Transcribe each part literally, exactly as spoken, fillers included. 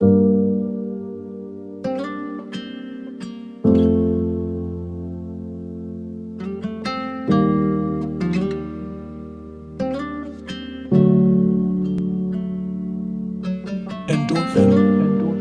Эндорфин.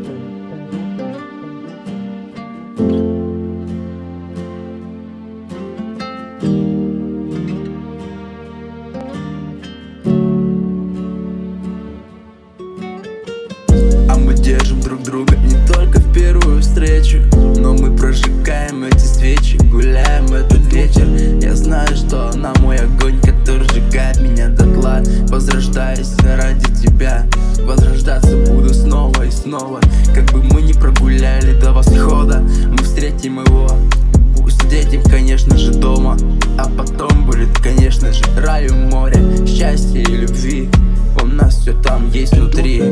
А мы держим друг друга не только в первую встречу, но мы прожигаем эти свечи, гуляем этот вечер. Я знаю, что она мой огонь, который сжигает меня дотла. Возрождаюсь ради тебя, возрождаться буду снова и снова. Как бы мы ни прогуляли до восхода, мы встретим его, встретим, конечно же, дома. А потом будет, конечно же, рай у моря, счастья и любви. У нас все там есть внутри.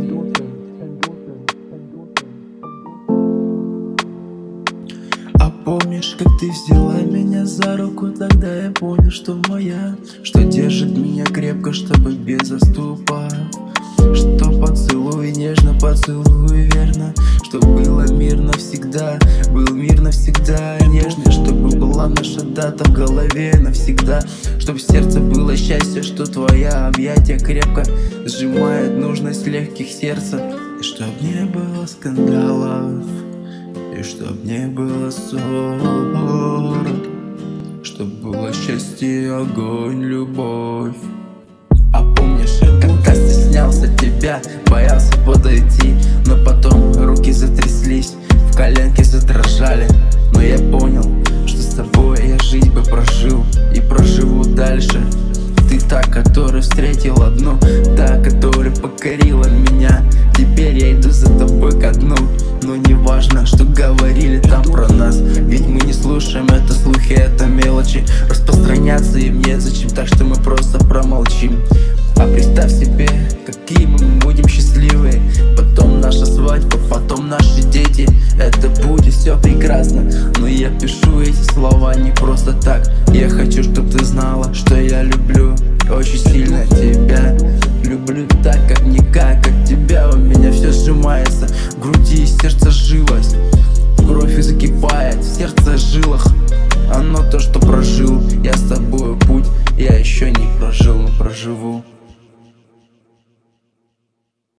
А помнишь, как ты взяла меня за руку? Тогда я понял, что моя, что держит меня крепко, чтобы без заступа. Что поцелуй нежно, поцелуй верно, что было мир навсегда, был мир навсегда нежный, чтобы была наша дата в голове навсегда, чтобы в сердце было счастье, что твоя объятия крепко сжимает нужность легких сердца. И чтоб не было скандалов, и чтоб не было ссор, чтоб было счастье, огонь, любовь. А помнишь, когда стеснялся тебя, боялся подойти, но потом руки затряслись, в коленки задрожали. Но я понял, что с тобой я жизнь бы прожил и проживу дальше. Ты та, которая встретила одну, та, которая покорила меня. Теперь я иду за тобой ко дну. Но не важно, что говорили там про нас, ведь мы не слушаем, это слухи, это мелочи. Распространяться им незачем, так что мы просто промолчим. А представь себе, какие мы будем счастливые. Потом наша свадьба, потом наши дети. Это будет все прекрасно. Но я пишу эти слова не просто так. Я хочу, чтобы ты знала, что я люблю очень сильно тебя. Люблю так, как никак, как тебя. У меня все сжимается, в груди и сердце живость.